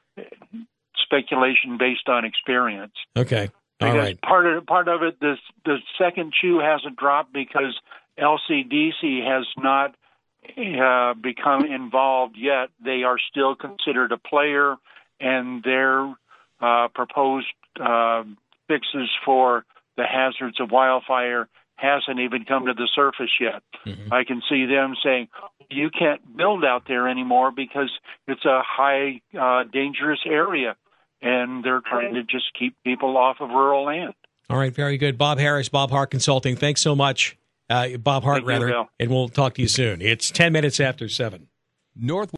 speculation based on experience. Okay, all right. Part of it, the second shoe hasn't dropped because LCDC has not become involved yet. They are still considered a player, and their proposed fixes for the hazards of wildfire hasn't even come to the surface yet. Mm-hmm. I can see them saying, you can't build out there anymore because it's a high dangerous area, and they're trying to just keep people off of rural land. All right, very good. Bob Harris, Bob Hart Consulting, thanks so much. Bob Hart, rather, and we'll talk to you soon. It's 10 minutes after 7.